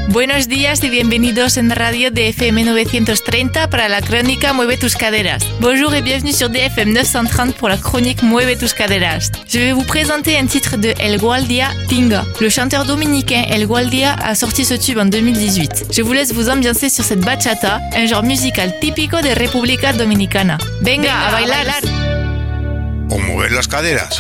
Buenos días y bienvenidos en radio de FM 930 para la crónica Mueve tus caderas. Bonjour et bienvenue sur DFM 930 pour la chronique Mueve tus caderas. Je vais vous présenter un titre de El Guardia, Tinga. Le chanteur dominicain El Guardia a sorti ce tube en 2018. Je vous laisse vous ambiancer sur cette bachata, un genre musical típico de República Dominicana. Venga a bailar. O mover las caderas.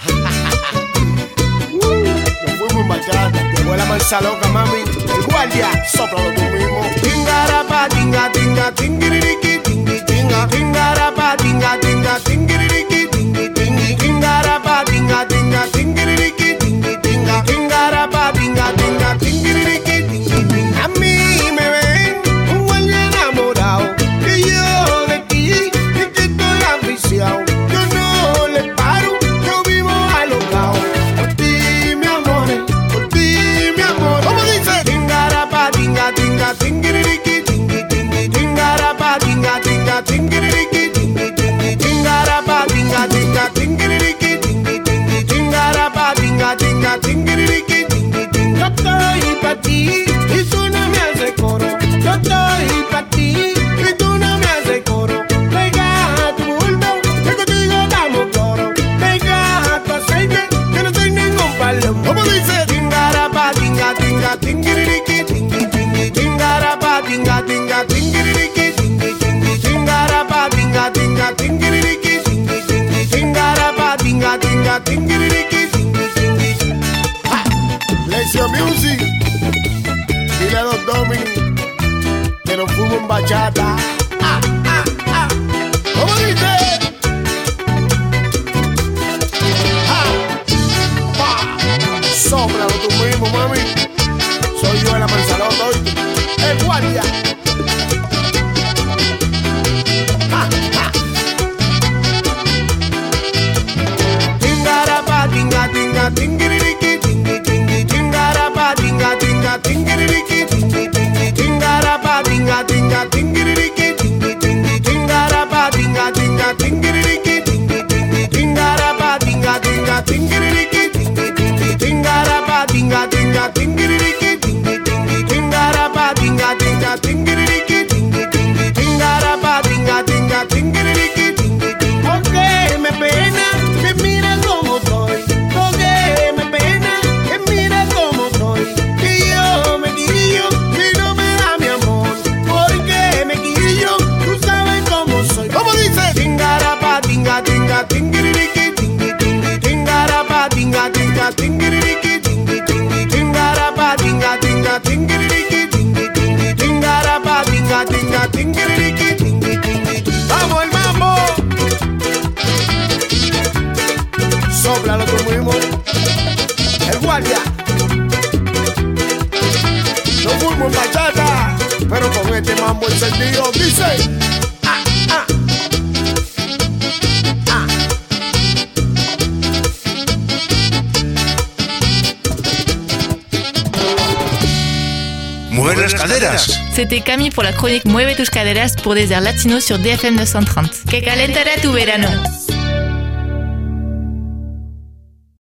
Nos fuimos en bachata, llegó la mansa loca, mami. El guardia, sóplalo tú mismo. Tingarapa, tinga, tinga, tingiriki, tingi, tinga. Tingarapa, tinga, tinga, tingiriki, tingi, tingi. Tingarapa, tinga, tinga, tingiriki, tingi, tinga. Tingarapa, tinga, tinga, tingiriki, tingi, tinga. A mí me ven un guardia enamorado, que yo de ti es que estoy aficiado. Yo no le paro, yo vivo alocado. Por ti, mi amor, por ti, mi amor. ¿Cómo dice? Tingarapa, tinga, tinga, tingiriki, tingi, tingi. Tingarapa, tinga, tinga, tingiriki, tingi, tingi. Tingarapa, tinga, tinga, tingiriki, tingi, tingi. Tingarapa, tinga, tinga, tingiriki, tingi, tingi. Yo estoy pa' ti y tú no me haces coro. Yo estoy pa' ti y tú no me haces coro. Pega tu bulbo, que contigo damos coro. Pega tu aceite, que no soy ningún palo. ¿Cómo dice? Tingarapa, tinga, tinga, tingiriki, tingi, tingi. Tingarapa, tinga, tinga, tingiriki, tingi, tingi. Tingarapa, tinga, tinga, tingiriki, tingi, tingi. Tingarapa, tinga, tinga, tingiriki, tingi, tingi. Bless your music. Dile a los Dominic que nos fuimos en bachata. ¿Cómo dice? Sóplalo tú mismo, mami. Soy yo la manzalota hoy. El guardia. Tingarapa, tinga, tinga, tingiriki, tingi, tingi. Tingarapa, tinga, tinga, tingiriki, tingi, tingi. Tingarapa, tinga, tinga, tingiriki, tingi, tingi. Tingarapa, tinga, tinga, tingiriki, tingi, tingi. Tingarapa, tinga, tinga, tingiriki, tingi, tingi. Tingarapa, tinga, tinga, tingiriki, tingi, tingi. Tingarapa, tinga, tinga, tingiriki, tingi, tingi. Tingarapa, tinga, tinga, tingiriki, tingi, tingi. Porque me pena que mira cómo soy. Porque me pena que mira cómo soy. Que yo me quillo y no me da mi amor. Porque me quillo, tú sabes cómo soy. ¿Cómo dice? Tingarapa, tinga, tinga, tingiriki, tingi, tingi. Tingarapa, tinga, tinga, tingiriki, tingi, tingi. Tingarapa, tinga, tinga, tingiriki, tingi, tingi. Tingarapa, tinga, tinga, tingiriki, tingi, tingi. ¡Vamos el mambo! Sóplalo tú mismo. El guardia. No fuimos en bachata, pero con este mambo encendido dice. Mover las caderas. C'était Camille pour la chronique Mueve tus caderas pour Désert Latino sur DFM 930. Que calentará tu verano.